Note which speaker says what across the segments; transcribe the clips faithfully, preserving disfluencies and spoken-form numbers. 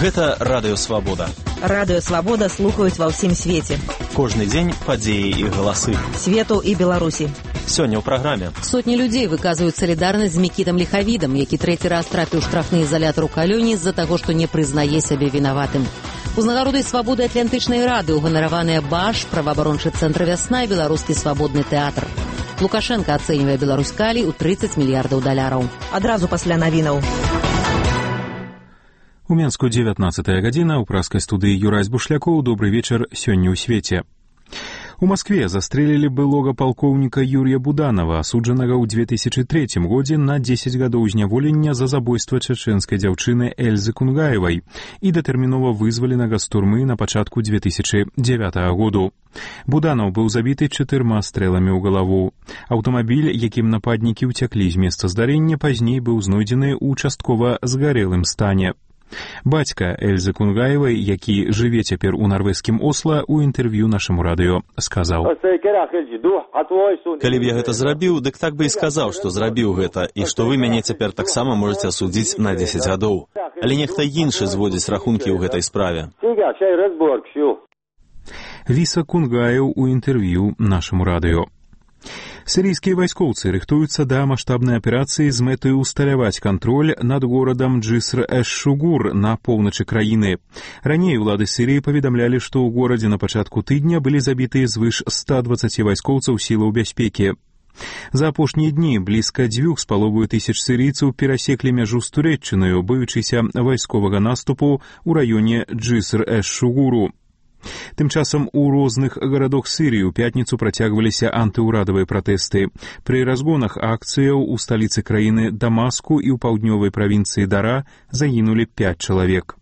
Speaker 1: Гэта Радыё Свабода.
Speaker 2: Радыё Свабода слухаюць ва ўсім свеце.
Speaker 1: Кожны дзень падзеі і галасы.
Speaker 2: Свету і Беларусі.
Speaker 1: Сёння ў праграме.
Speaker 3: Сотні людзей выказваюць салідарнасць з Мікітам Ліхавідам, які трэці раз трапіў у штрафны ізалятар у Калёні з-за таго, што не прызнае сябе вінаватым. Узнагародай свабоды Атлантычнай рады ўганараваныя БАШ, праваабарончы цэнтр «Вясна» і беларускі свабодны тэатр. Лукашенко ацэньвае Беларусь калі ў трыццаць мільярдаў даляраў.
Speaker 2: Адразу пасля навінаў.
Speaker 4: У Менску дзевятнаццатая гадзіна, у праскай студыі Юрась Бушлякоў. Добры вечар сёння ў свеце. У Маскве застрэлілі былога палкоўніка Юрія Буданова, асуджанага ў две тысячы трэцім годзе на дзесяць гадоў зняволення за забойства чачэнскай дзяўчыны Эльзы Кунгаевай і датэрмінова вызваленага з турмы на пачатку две тысячы дзявятага году. Буданов быў забіты чатырма стрэламі ў галаву. Аўтамабіль, якім нападнікі ўцяклі з месца здарэння, пазней быў знойдзены ў часткова згарэлым стане. Бацька Эльзы Кунгаевай, які жыве цяпер у нарвежскім Осла, у інтэрв'ю нашаму радыё сказаў:
Speaker 1: «Калі б я гэта зрабіў, дык так бы і сказаў, што зрабіў гэта, і што вы мяне цяпер таксама можаце асудзіць на дзесяць гадоў. Але нехта іншы зводзіць рахункі ў гэтай справе».
Speaker 4: Віса Кунгаев у інтэрв'ю нашаму радыё. Сірійскія вайскоўцы рыхтуюцца да маштабнай аперацыі з мэтай усталяваць кантроль над горадам Джиср-эш-Шугур на поўначы краіны. Раней улады Сірыі паведамлялі, што ў горадзе на пачатку тыдня былі забітыя звыш ста дваццаці вайскоўцаў сілаў бяспекі. За апошнія дні блізка дзвюх з паловаю тысяч сірыйцаў перасеклі мяжу з Турэччынаю, баючыся вайсковага наступу ў раёне Джиср-эш-Шугуру. Тым часам у розных гарадах Сірыі ў пятніцу працягваліся антыўрадавыя пратэсты. Пры разгонах акцыяў у сталіцы краіны Дамаску і ў паўднёвай правінцыі Дара загінулі пяць чалавек.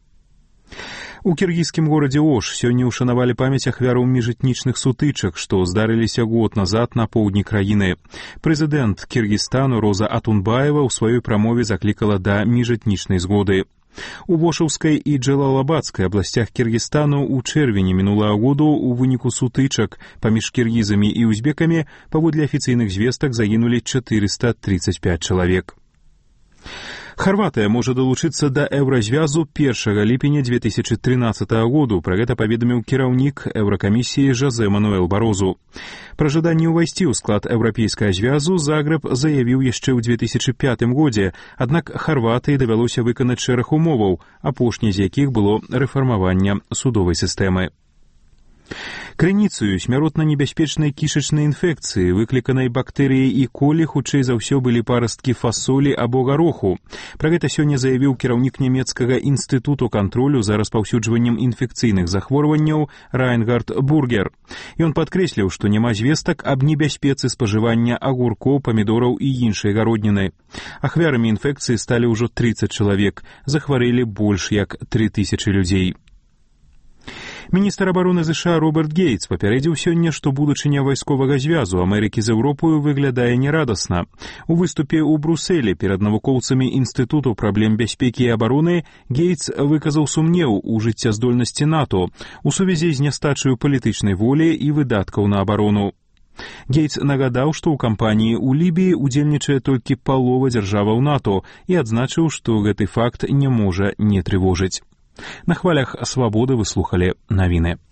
Speaker 4: У кіргізскім горадзе Ош сёння ўшанавалі памяць ахвяраў міжэтнічных сутычак, што здарыліся год назад на поўдні краіны. Прэзідэнт Кіргізстану Роза Атунбаева ў сваёй прамове заклікала да міжэтнічнай згоды. У Вошаўскай і Джалалабадскай абласцях Кіргізстану ў чэрвені мінулага году ў выніку сутычак паміж кіргізамі і узбекамі паводле афіцыйных звестак загінулі чатырыста трыццаць пяць чалавек. Харватыя можа далучыцца да еўразвязу першага ліпеня две тысячы трынаццатага году. Пра гэта паведаміў кіраўнік Еўракамісіі Жозе Мануэл Барозу. Пра жаданне ўвайсці ў склад еўрапейскага звязу Загрэб заявіў яшчэ ў две тысячы пятым годзе, аднак Харватыі давялося выканаць шэраг умоваў, апошняй з якіх было рэфармаванне судовай сістэмы. Крыніцаю смяротна небяспечнай кішачнай інфекцыі, выкліканай бактэрыяй і колі, хутчэй за ўсё былі парасткі фасолі або гароху. Пра гэта сёння заявіў кіраўнік нямецкага інстытуту кантролю за распаўсюджваннем інфекцыйных захворванняў Райнгард Бургер. Ён падкрэсліў, што няма звестак аб небяспецы спажывання агуркоў, памідораў і іншай гародніны. Ахвярамі інфекцыі сталі ўжо трыццаць чалавек, захварэлі больш як тры тысячы людзей. Міністр абароны ЗША Роберт Гейтс папярэдзіў сёння, што будучыня вайсковага звязу Амерыкі з Еўропаю выглядае нерадасна. У выступе ў Брусэлі перад навукоўцамі Інстытуту праблем бяспекі і абароны Гейтс выказаў сумнеў у жыццяздольнасці НАТО у сувязі з нястачаю палітычнай волі і выдаткаў на абарону. Гейтс нагадаў, што ў кампаніі ў Лібіі удзельнічае толькі палова дзяржаваў НАТО і адзначыў, што гэты факт не можа не трывожыць. На хвалях свабоды вы слухалі навіны.